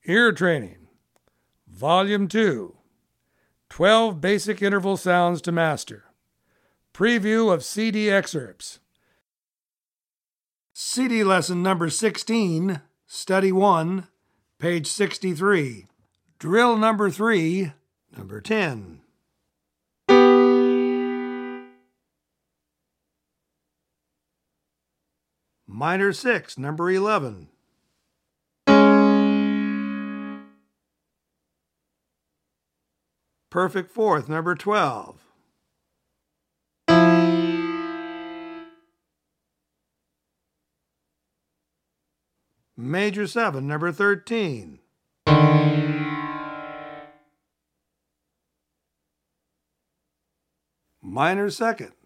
Ear Training, Volume 2, 12 Basic Interval Sounds to Master. Preview of CD excerpts. CD lesson number 16, Study 1, page 63. Drill number 3, number 10. Minor 6, number 11. Perfect fourth, number 12. Major 7, number 13. Minor second,